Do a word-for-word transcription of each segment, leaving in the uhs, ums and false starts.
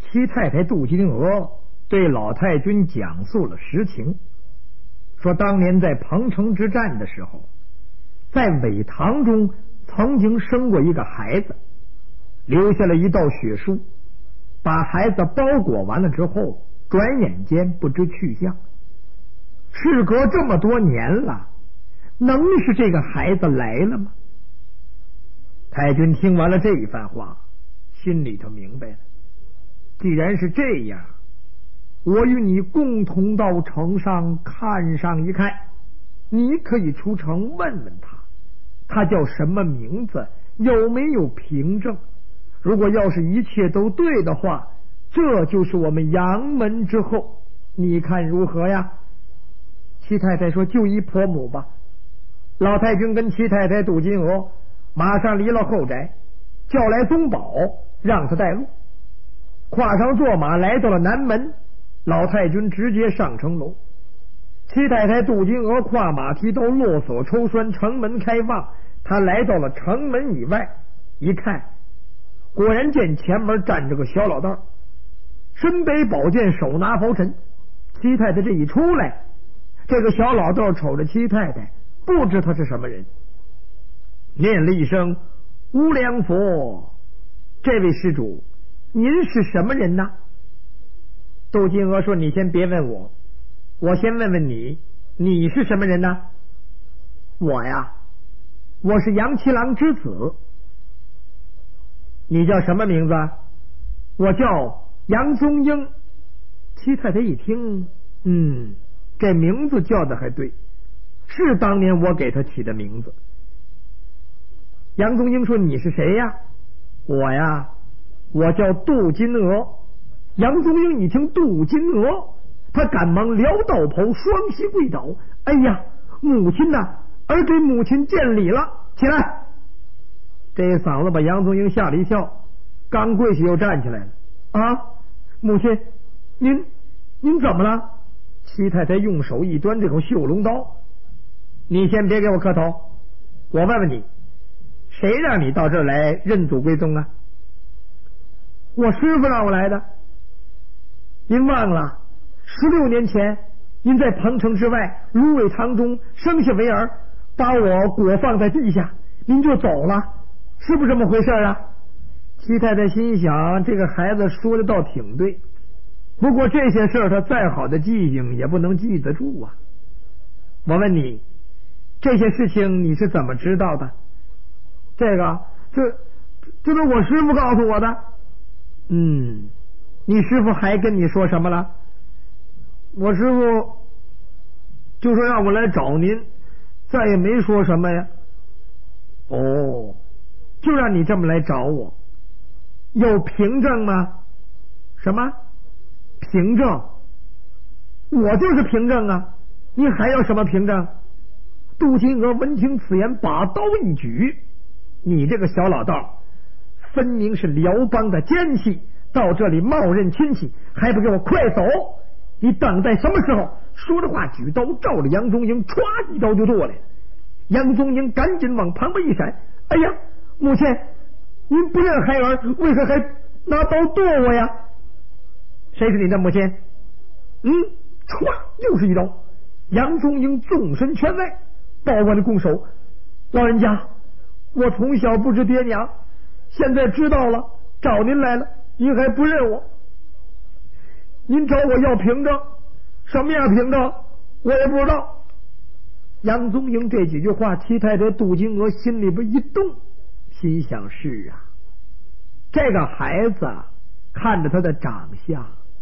七太太杜金娥对老太君讲述了实情，说当年在彭城之战的时候，在苇塘中曾经生过一个孩子，留下了一道血书，把孩子包裹完了之后，转眼间不知去向。事隔这么多年了，能是这个孩子来了吗？太君听完了这一番话，心里头明白了，既然是这样，我与你共同到城上看上一看，你可以出城问问他，他叫什么名字，有没有凭证。如果要是一切都对的话，这就是我们杨门之后，你看如何呀？七太太说就依婆母吧。老太君跟七太太杜金娥马上离了后宅，叫来宗保让他带路，跨上坐马来到了南门。老太君直接上城楼，七太太杜金娥跨马提刀，落锁抽栓，城门开放。他来到了城门以外，一看，果然见前门站着个小老道，身背宝剑，手拿拂尘。七太太这一出来，这个小老道瞅着七太太，不知他是什么人，念了一声无量佛，这位施主，您是什么人呢？杜金娥说你先别问我，我先问问你，你是什么人呢？我呀，我是杨七郎之子。你叫什么名字？我叫杨宗英。七太太一听，嗯，这名字叫的还对，是当年我给他起的名字。杨宗英说你是谁呀？我呀，我叫杜金娥。杨宗英一听杜金娥，他赶忙撩道袍，双膝跪倒，哎呀，母亲呐，儿给母亲见礼了，起来。这一嗓子把杨宗英吓了一跳，刚跪下又站起来了。啊，母亲，您您怎么了？七太太用手一端这口绣龙刀，你先别给我磕头，我问问你，谁让你到这儿来认祖归宗啊？我师傅让我来的。您忘了十六年前您在彭城之外芦苇塘中生下为儿，把我裹放在地下，您就走了，是不是这么回事啊？七太太心想，这个孩子说的倒挺对，不过这些事儿他再好的记性也不能记得住啊。我问你，这些事情你是怎么知道的？这个这这是我师傅告诉我的。嗯，你师傅还跟你说什么了？我师傅就说让我来找您，再也没说什么呀。哦，就让你这么来找我，有凭证吗？什么凭证？我就是凭证啊，你还要什么凭证？杜金娥闻听此言，把刀一举，你这个小老道，分明是辽邦的奸细，到这里冒认亲戚，还不给我快走！你等待什么时候？说着话，举刀照着杨宗英，歘一刀就剁来了。杨宗英赶紧往旁边一闪，哎呀，母亲，您不认孩儿，为何还拿刀剁我呀？谁是你的母亲？嗯，歘，又是一刀。杨宗英纵身圈外，抱完了拱手，老人家，我从小不知爹娘，现在知道了，找您来了，您还不认我？您找我要凭证，什么样凭证我也不知道。杨宗英这几句话，七太太杜金娥心里边一动，心想是啊，这个孩子看着他的长相，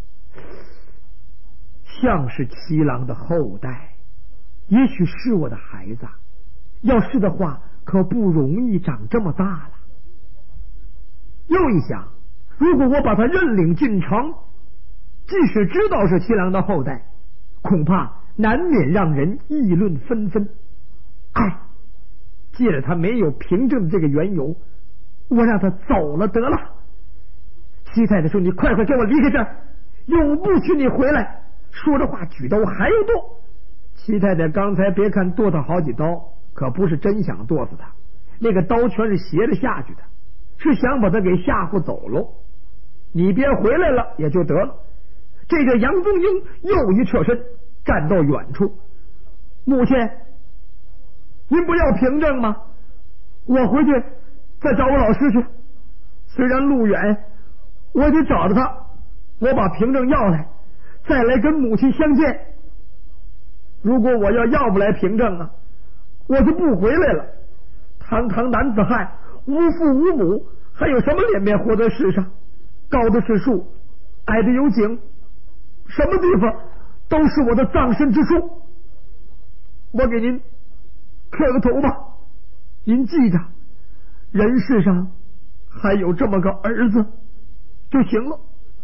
像是七郎的后代，也许是我的孩子，要是的话，可不容易长这么大了。又一想，如果我把他认领进城，即使知道是七郎的后代，恐怕难免让人议论纷纷。哎，借着他没有凭证的这个缘由，我让他走了得了。七太太说：“你快快给我离开这儿，永不许你回来！”说着话，举刀还要剁。七太太刚才别看剁他好几刀，可不是真想剁死他，那个刀全是斜着下去的，是想把他给吓唬走喽。 你别回来了也就得了。这个杨宗英又一侧身，站到远处。母亲，您不要凭证吗？我回去再找我老师去，虽然路远，我得找着他，我把凭证要来，再来跟母亲相见。如果我要要不来凭证啊，我就不回来了。堂堂男子汉，无父无母，还有什么脸面活在世上？高的是树，矮的有井，什么地方都是我的葬身之处。我给您磕个头吧，您记着，人世上还有这么个儿子就行了。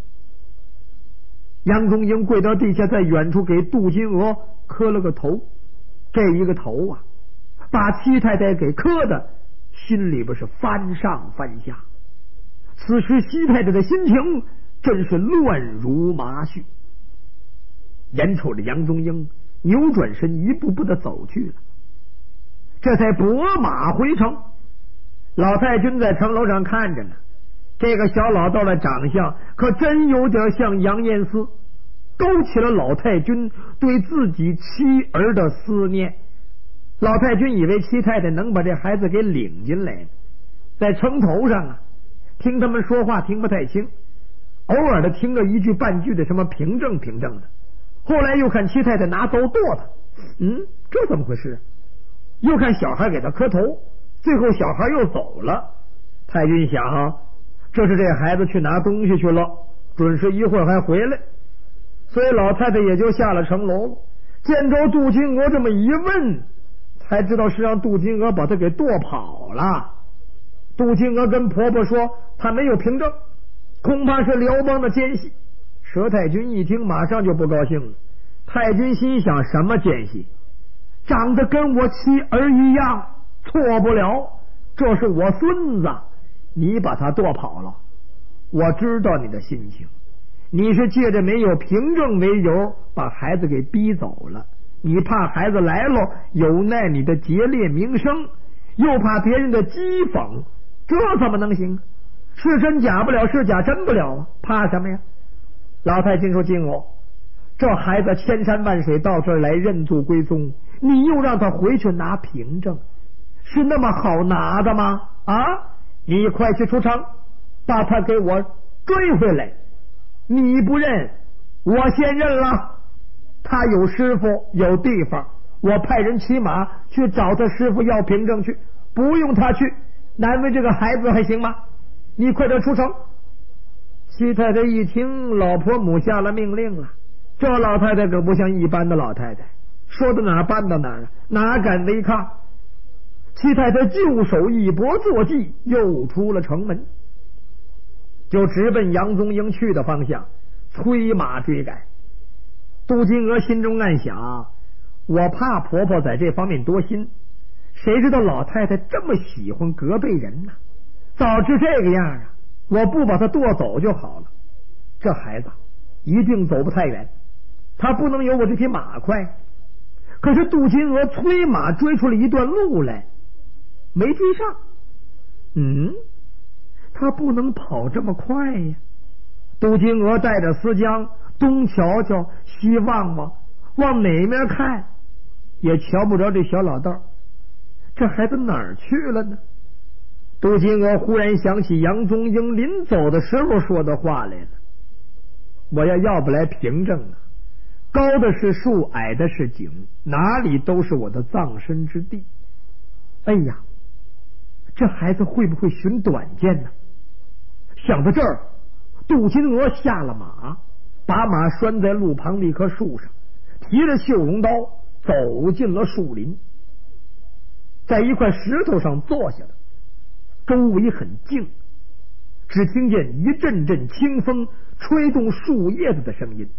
杨宗英跪到地下，在远处给杜金娥磕了个头。这一个头啊，把七太太给磕的心里边是翻上翻下。此时西太太的心情真是乱如麻絮。眼瞅着杨宗英扭转身一步步的走去了，这才拨马回城。老太君在城楼上看着呢，这个小老道的长相可真有点像杨延思，勾起了老太君对自己妻儿的思念。老太君以为七太太能把这孩子给领进来，在城头上啊，听他们说话听不太清，偶尔的听着一句半句的什么凭证凭证的。后来又看七太太拿刀剁他，嗯，这怎么回事？又看小孩给他磕头，最后小孩又走了。太君想啊，这是这孩子去拿东西去了，准是一会儿还回来。所以老太太也就下了城楼了。见着杜金娥这么一问，才知道是让杜金娥把他给剁跑了。杜金娥跟婆婆说她没有凭证，恐怕是辽邦的奸细。佘太君一听马上就不高兴了。太君心想，什么奸细？长得跟我妻儿一样，错不了，这是我孙子，你把他剁跑了，我知道你的心情，你是借着没有凭证为由把孩子给逼走了，你怕孩子来了有奈你的节烈名声，又怕别人的讥讽，这怎么能行？是真假不了，是假真不了啊，怕什么呀？老太君说，金娥，这孩子千山万水到这儿来认祖归宗，你又让他回去拿凭证，是那么好拿的吗？啊，你快去出城把他给我追回来。你不认，我先认了。他有师傅有地方，我派人骑马去找他师傅要凭证去，不用他去，难为这个孩子还行吗？你快点出城。七太太一听老婆母下了命令了，这老太太可不像一般的老太太，说到哪儿办到哪儿，哪敢违抗。七太太就手一搏坐骑，又出了城门，就直奔杨宗英去的方向，催马追赶。杜金娥心中暗想，我怕婆婆在这方面多心，谁知道老太太这么喜欢隔辈人呢？早知这个样啊，我不把他剁走就好了。这孩子一定走不太远，他不能有我这匹马快。可是杜金娥催马追出了一段路来，没追上。嗯，他不能跑这么快呀。杜金娥带着思江东瞧瞧西望望，往哪面看也瞧不着这小老道，这孩子哪儿去了呢？杜金娥忽然想起杨宗英临走的时候说的话来了，我要要不来凭证啊，高的是树，矮的是井，哪里都是我的葬身之地。哎呀，这孩子会不会寻短见呢？想到这儿，杜金娥下了马，把马拴在路旁的一棵树上，提着绣绒刀走进了树林，在一块石头上坐下了。周围很静，只听见一阵阵清风吹动树叶子的声音，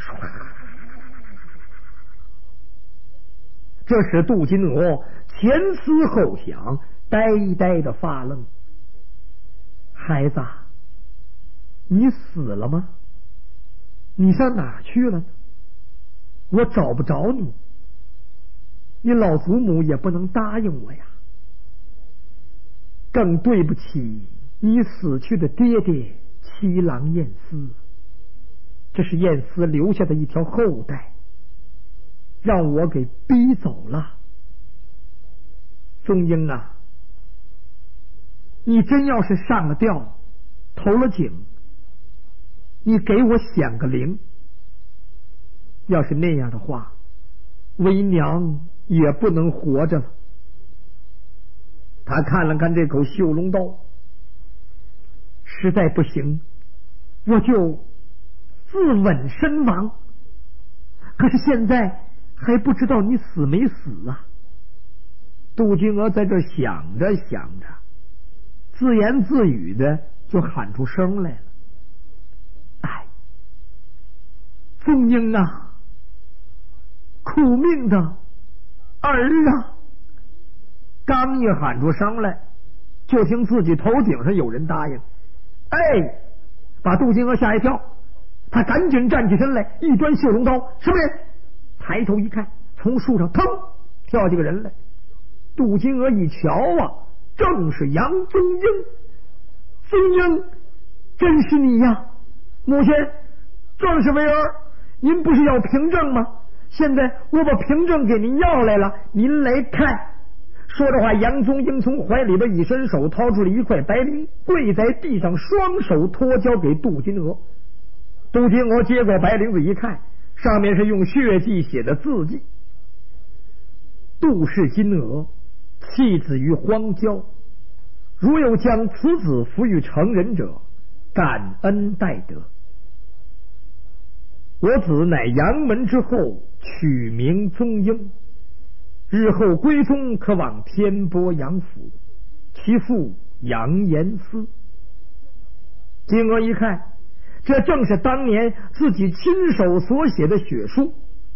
这使杜金娥前思后想，呆呆的发愣。孩子，你死了吗？你上哪去了呢？我找不着你，你老祖母也不能答应我呀。更对不起你死去的爹爹七郎晏司，这是晏司留下的一条后代，让我给逼走了。宗英啊，你真要是上了吊投了井，你给我显个灵。要是那样的话，为娘也不能活着了。他看了看这口绣龙刀，实在不行，我就自刎身亡。可是现在还不知道你死没死啊！杜金娥在这想着想着，自言自语的就喊出声来了：“哎，宗英啊，苦命的儿啊！”刚一喊出声来，就听自己头顶上有人答应：“哎！”把杜金娥吓一跳，他赶紧站起身来，一端绣龙刀：“什么人？”抬头一看，从树上腾跳起个人来。杜金娥一瞧啊，正是杨宗英。宗英，真是你呀！母亲，壮士为儿，您不是要凭证吗？现在我把凭证给您要来了，您来看。说着话，杨宗英从怀里边一伸手，掏出了一块白绫，跪在地上，双手托交给杜金娥。杜金娥接过白绫子一看，上面是用血迹写的字迹：“杜氏金娥，弃子于荒郊，如有将此子抚育成人者，感恩戴德。我子乃杨门之后，取名宗英，日后归宗可往天波杨府，其父杨延思。”金娥一看，这正是当年自己亲手所写的血书。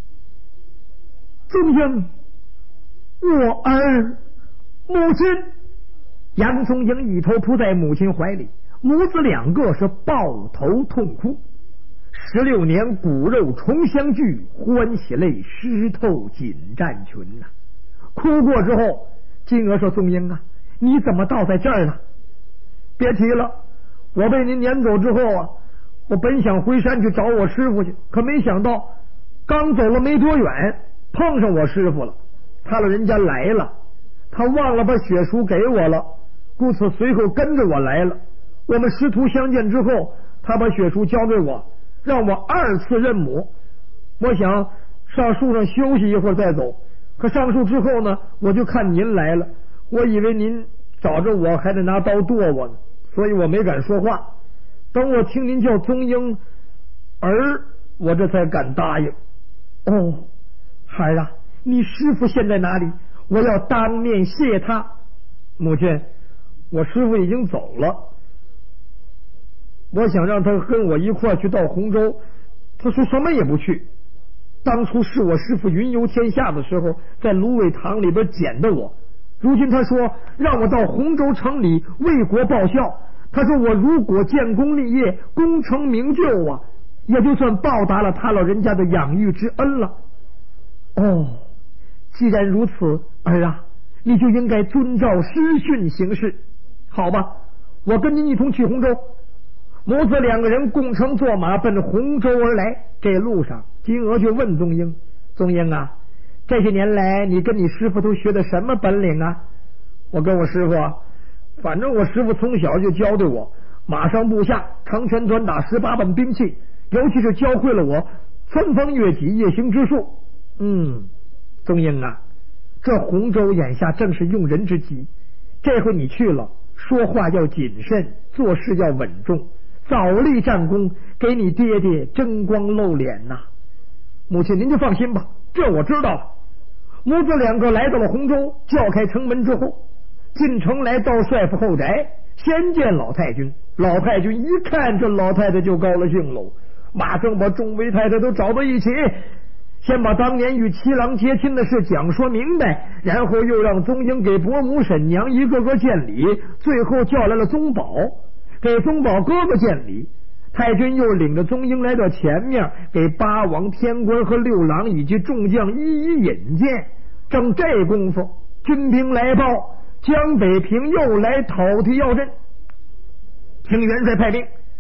宗英，我儿，母亲。杨宗英一头扑在母亲怀里，母子两个是抱头痛哭。十六年骨肉重相聚，欢喜泪湿透锦战裙呐、啊！哭过之后，金娥说：“宗英啊，你怎么倒在这儿了？”“别提了，我被您撵走之后啊，我本想回山去找我师傅去，可没想到刚走了没多远，碰上我师傅了。他老人家来了，他忘了把血书给我了，故此随后跟着我来了。我们师徒相见之后，他把血书交给我，让我二次认母。我想上树上休息一会儿再走，可上树之后呢，我就看您来了，我以为您找着我还得拿刀剁我呢，所以我没敢说话。等我听您叫宗英儿，我这才敢答应。哦，孩儿啊，你师傅现在哪里？我要当面谢他。”“母亲，我师傅已经走了，我想让他跟我一块去到洪州，他说什么也不去。当初是我师傅云游天下的时候，在芦苇塘里边捡的我，如今他说让我到洪州城里为国报效。他说我如果建功立业，功成名就啊，也就算报答了他老人家的养育之恩了。”“哦，既然如此，儿啊，你就应该遵照师训行事。好吧，我跟您一同去洪州。”母子两个人共乘坐马奔洪州而来。这路上，金娥就问宗英：“宗英啊，这些年来你跟你师傅都学的什么本领啊？”“我跟我师傅啊，反正我师傅从小就教对我马上步下、长拳短打十八般兵器，尤其是教会了我穿风越脊、夜行之术。”“嗯，宗英啊，这洪州眼下正是用人之机，这回你去了，说话要谨慎，做事要稳重，早立战功，给你爹爹争光露脸呐、啊。”“母亲您就放心吧，这我知道了。”母子两个来到了洪州，叫开城门之后，进城来到帅府后宅，先见老太君。老太君一看这老太太就高了兴喽，马上把众位太太都找到一起，先把当年与七郎结亲的事讲说明白，然后又让宗英给伯母婶娘一个个见礼，最后叫来了宗保，给宗保哥哥见礼。太君又领着宗英来到前面，给八王、天官和六郎以及众将一一引荐。正这功夫，军兵来报，江北平又来讨提要镇，听元帅派兵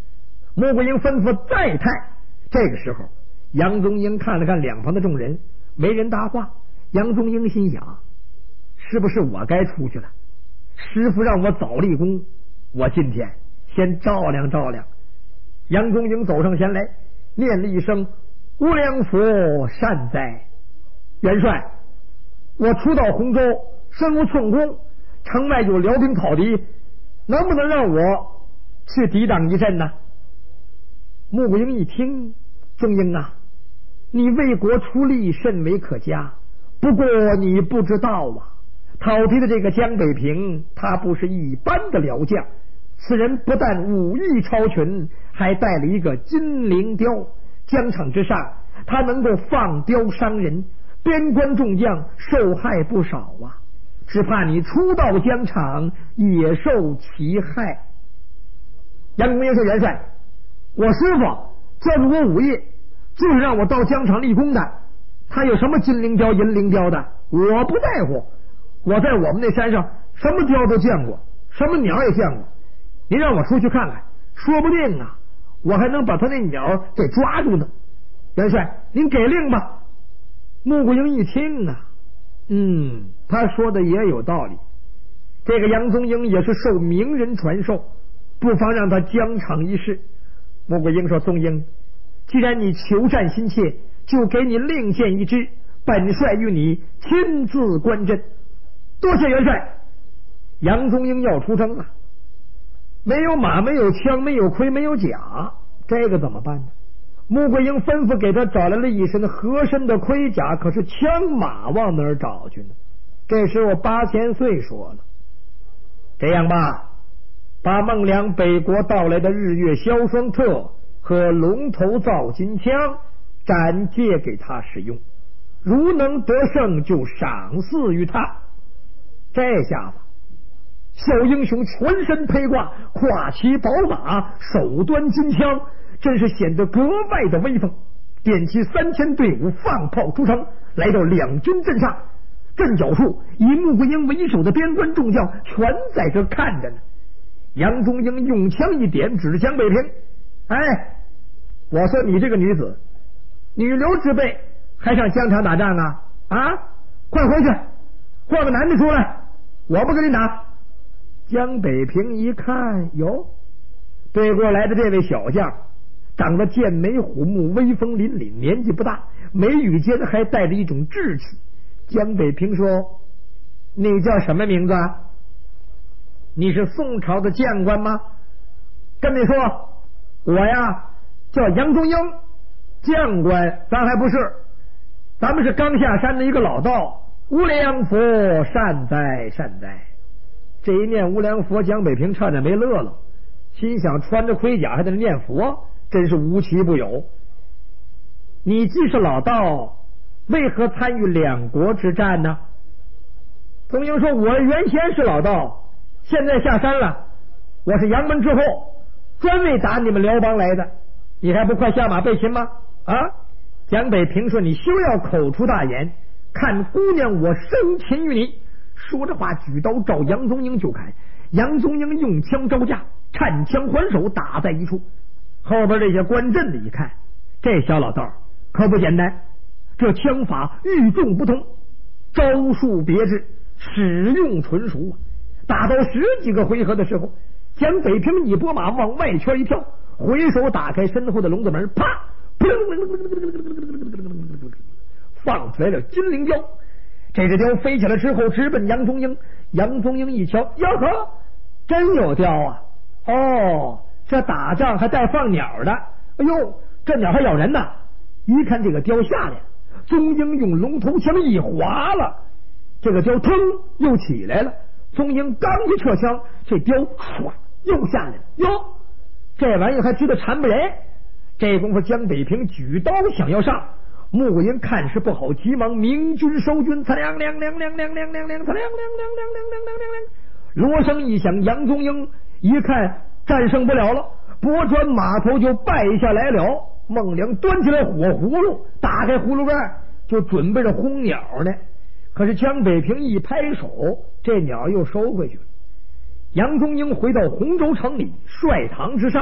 穆桂英吩咐再探。这个时候，杨宗英看了看两旁的众人，没人答话。杨宗英心想，是不是我该出去了？师傅让我早立功，我今天先照亮照亮。杨宗英走上前来，念了一声无量佛善哉。元帅，我初到洪州，身无寸功，城外有辽兵讨敌，能不能让我去抵挡一阵呢？穆桂英一听，宗英啊，你为国出力甚为可嘉，不过你不知道啊，讨敌的这个江北平，他不是一般的辽将，此人不但武艺超群，还带了一个金陵雕，疆场之上他能够放雕伤人，边关众将受害不少啊，只怕你初到疆场也受其害。杨宗英说，元帅，我师傅教着我武艺，就是让我到疆场立功的，他有什么金陵雕银陵雕的，我不在乎，我在我们那山上什么雕都见过，什么鸟也见过，您让我出去看看，说不定啊我还能把他那鸟给抓住呢。元帅您给令吧。穆桂英一听啊，嗯，他说的也有道理，这个杨宗英也是受名人传授，不妨让他疆场一试。穆桂英说，宗英，既然你求战心切，就给你令箭一支，本帅与你亲自观阵。多谢元帅。杨宗英要出征了，没有马，没有枪，没有盔，没有甲，这个怎么办呢？穆桂英吩咐给他找来了一身合身的盔甲，可是枪马往哪儿找去呢？这时我八千岁说了，这样吧，把孟良北国盗来的日月消霜特和龙头造金枪暂借给他使用，如能得胜就赏赐于他。这下子小英雄全身披挂，跨骑宝马，手端金枪，真是显得格外的威风。点起三千队伍，放炮出城，来到两军阵上。阵脚处以穆桂英为首的边关众将全在这看着呢。杨宗英用枪一点，指着江北平，哎，我说你这个女子，女流之辈还上疆场打仗啊？啊，快回去换个男的出来，我不跟你打。江北平一看，哟，对过来的这位小将长得剑眉虎目，威风凛凛，年纪不大，眉宇间还带着一种稚气。江北平说，你叫什么名字啊？你是宋朝的将官吗？跟你说，我呀叫杨宗英，将官咱还不是，咱们是刚下山的一个老道。无量佛善哉善哉。这一念无量佛，江北平差点没乐了，心想穿着盔甲还在那念佛，真是无奇不有。你既是老道，为何参与两国之战呢？宗英说，我原先是老道，现在下山了，我是杨门之后，专为打你们辽邦来的，你还不快下马备擒吗？啊！江北平说，你休要口出大言，看姑娘我生擒于你。说着话，举刀照杨宗英就砍。杨宗英用枪招架，颤枪还手，打在一处。后边这些观阵的一看，这小老道可不简单，这枪法与众不同，招数别致，使用纯熟。打到十几个回合的时候，江北平一拨马往外圈一跳，回手打开身后的笼子门，啪，放出来了金陵雕。这只雕飞起来之后，直奔杨宗英。杨宗英一瞧，呀呵，真有雕啊！哦，这打仗还带放鸟的，哎呦，这鸟还咬人呢！一看这个雕下来，宗英用龙头枪一划了，这个雕腾又起来了。宗英刚一撤枪，这雕唰又下来了。哟，这玩意还知道缠不人。这功夫，江北平举刀想要上。穆桂英看势不好，急忙明军收军，擦亮亮亮亮亮亮亮亮，擦亮亮亮亮亮亮亮亮。锣声一响，杨宗英一看战胜不了了，拨转马头就败下来了。孟良端起来火葫芦，打开葫芦盖，就准备着轰鸟呢。可是江北平一拍手，这鸟又收回去了。杨宗英回到洪州城里帅堂之上，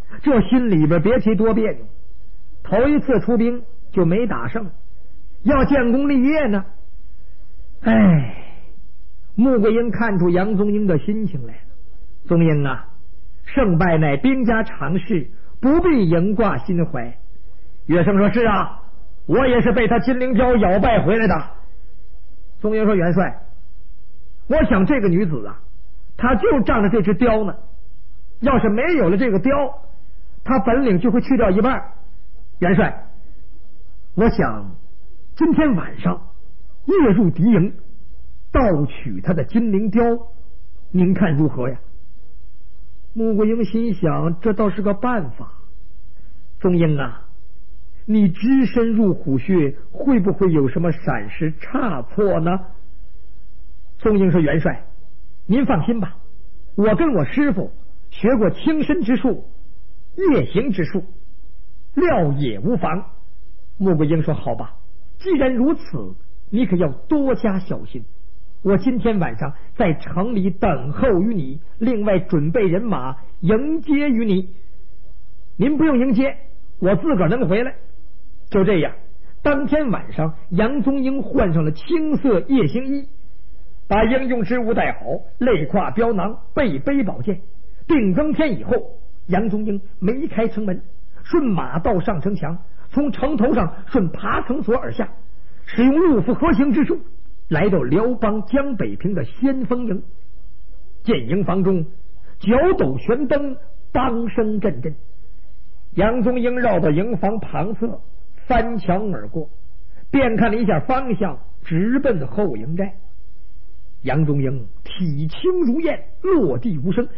这心里边别提多别扭。头一次出兵就没打胜，要建功立业呢。哎，穆桂英看出杨宗英的心情来了。宗英啊，胜败乃兵家常事，不必迎挂心怀。乐生说：“是啊，我也是被他金陵貂咬败回来的。”宗英说：“元帅，我想这个女子啊，她就仗着这只雕呢。要是没有了这个雕，她本领就会去掉一半。元帅，我想今天晚上夜入敌营，盗取他的金陵雕，您看如何呀？”穆桂英心想，这倒是个办法。宗英啊，你只身入虎穴，会不会有什么闪失差错呢？宗英说：“元帅，您放心吧，我跟我师傅学过轻身之术、夜行之术，料也无妨。”穆桂英说：“好吧，既然如此，你可要多加小心。我今天晚上在城里等候于你，另外准备人马迎接于你。您不用迎接，我自个儿能回来。”就这样，当天晚上，杨宗英换上了青色夜行衣，把应用之物带好，肋挎镖囊，背背宝剑。定更天以后，杨宗英没开城门，顺马道上城墙，从城头上顺爬城索而下，使用入伏合行之术，来到辽邦江北平的先锋营。见营房中角斗悬灯，梆声阵阵。杨宗英绕到营房旁侧，翻墙而过，便看了一下方向，直奔后营寨。杨宗英体轻如燕，落地无声，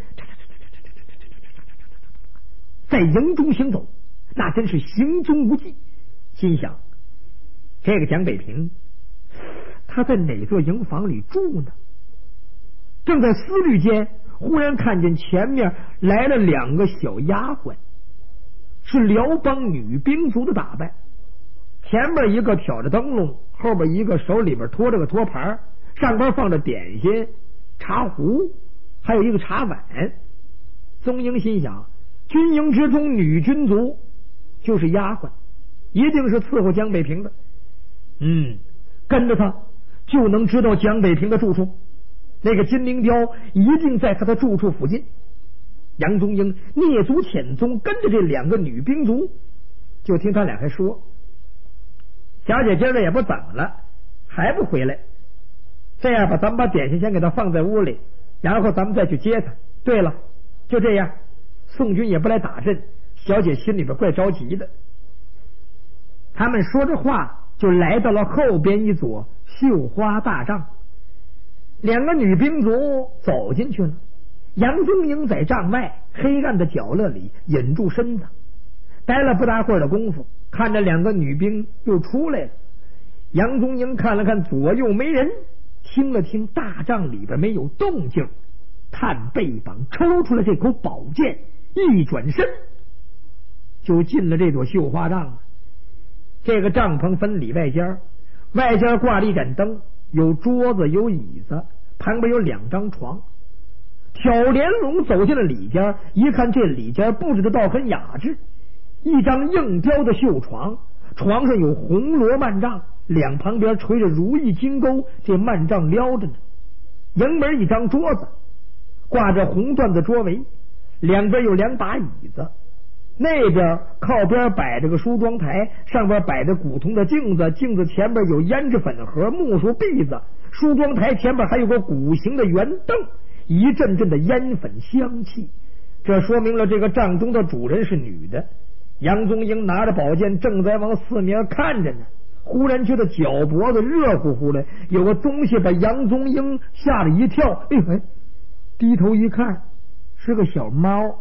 在营中行走，那真是行踪无迹。心想，这个蒋北平他在哪座营房里住呢？正在思虑间，忽然看见前面来了两个小丫鬟，是辽邦女兵卒的打扮。前边一个挑着灯笼，后边一个手里边托着个托盘，上边放着点心、茶壶，还有一个茶碗。宗英心想，军营之中女军卒就是丫鬟，一定是伺候江北平的。嗯，跟着他就能知道江北平的住处，那个金陵雕一定在他的住处附近。杨宗英蹑足潜踪，跟着这两个女兵卒，就听他俩还说：“小姐今儿也不怎么了，还不回来？这样吧，咱们把点心先给他放在屋里，然后咱们再去接他。对了，就这样，宋军也不来打阵，小姐心里边怪着急的。”他们说着话，就来到了后边一座绣花大帐。两个女兵卒走进去了，杨宗英在帐外黑暗的角落里隐住身子，待了不大会儿的功夫，看着两个女兵又出来了。杨宗英看了看左右没人，听了听大帐里边没有动静，探背膀抽出了这口宝剑，一转身就进了这座绣花帐了。这个帐篷分里外间，外间挂了一盏灯，有桌子有椅子，旁边有两张床。挑帘笼走进了里间，一看这里间布置的倒很雅致，一张硬雕的绣床，床上有红罗幔帐，两旁边垂着如意金钩，这幔帐撩着呢。迎门一张桌子，挂着红缎的桌围，两边有两把椅子，那边靠边摆着个梳妆台，上边摆着古铜的镜子，镜子前边有胭脂粉盒、木梳篦子，梳妆台前边还有个古形的圆灯，一阵阵的烟粉香气，这说明了这个帐中的主人是女的。杨宗英拿着宝剑正在往四面看着呢，忽然觉得脚脖子热乎乎的，有个东西把杨宗英吓了一跳。哎嘿，低头一看，是个小猫。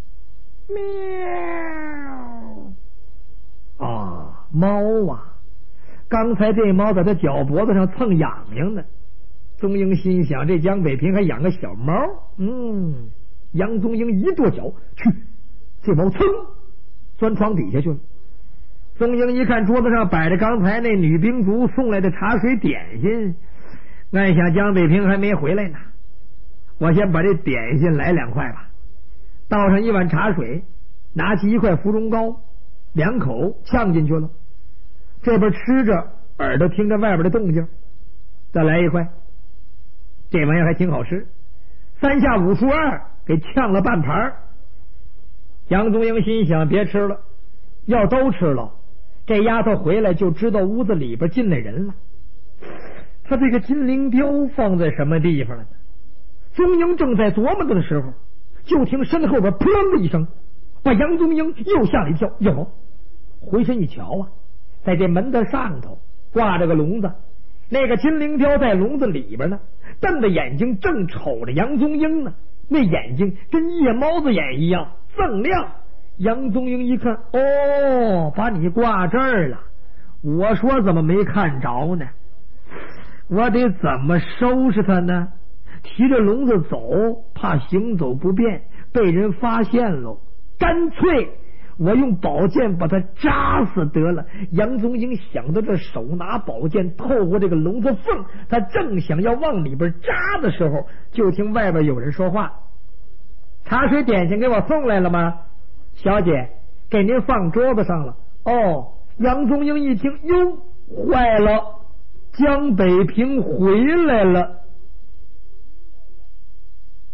喵啊，猫啊！刚才这猫在他脚脖子上蹭痒痒呢。宗英心想，这江北平还养个小猫。嗯，杨宗英一跺脚，去，这猫噌钻床底下去了。宗英一看桌子上摆着刚才那女兵卒送来的茶水点心，暗想江北平还没回来呢，我先把这点心来两块吧。倒上一碗茶水， 拿起一块芙蓉糕，两口呛进去了。这边吃着，耳朵听着外边的动静，再来一块。这玩意儿还挺好吃，三下五除二给呛了半盘。杨宗英心想，别吃了，要都吃了，这丫头回来就知道屋子里边进来人了。他这个金灵雕放在什么地方了呢？宗英正在琢磨的时候，就听身后边扑棱的一声，把杨宗英又吓了一跳。哟，回身一瞧啊，在这门的上头挂着个笼子，那个金灵雕在笼子里边呢，瞪着眼睛正瞅着杨宗英呢，那眼睛跟夜猫子眼一样锃亮。杨宗英一看，哦，把你挂这儿了，我说怎么没看着呢？我得怎么收拾他呢？提着笼子走，怕行走不便被人发现喽，干脆我用宝剑把他扎死得了。杨宗英想到这，手拿宝剑透过这个笼子缝，他正想要往里边扎的时候，就听外边有人说话：茶水点心给我送来了吗？小姐，给您放桌子上了。哦，杨宗英一听，哟，坏了，江北平回来了。